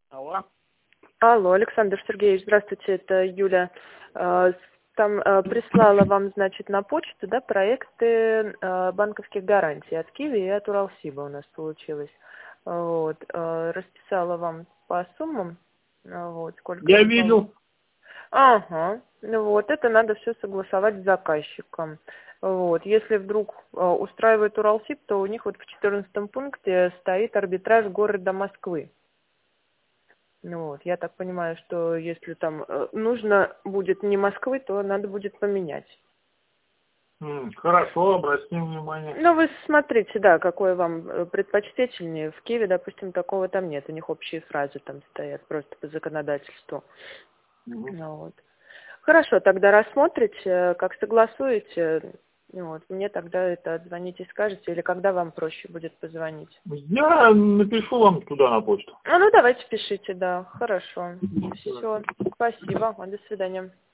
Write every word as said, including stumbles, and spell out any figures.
Алло. Алло, Александр Сергеевич, здравствуйте, это Юля. Э, Там э, прислала вам, значит, на почту, да, проекты э, банковских гарантий от Киви и от Уралсиба у нас получилось. Вот. э, Расписала вам по суммам, э, вот, сколько Я это было. видел. Ага, ну вот, это надо все согласовать с заказчиком. Вот, если вдруг э, устраивает Уралсиб, то у них вот в четырнадцатом пункте стоит арбитраж города Москвы. Ну вот, я так понимаю, что если там э, нужно будет не Москвы, то надо будет поменять. М, Хорошо, обратим внимание. Ну, вы смотрите, да, какое вам э, предпочтительнее. В Киеве, допустим, такого там нет. У них общие фразы там стоят просто по законодательству. Мгм. Ну, вот. Хорошо, тогда рассмотрите, как согласуете. Ну, вот, мне тогда это отзвоните и скажете, или когда вам проще будет позвонить. Я напишу вам туда на почту. А, ну, давайте пишите, да. Хорошо. Мгм. Все. Спасибо. До свидания.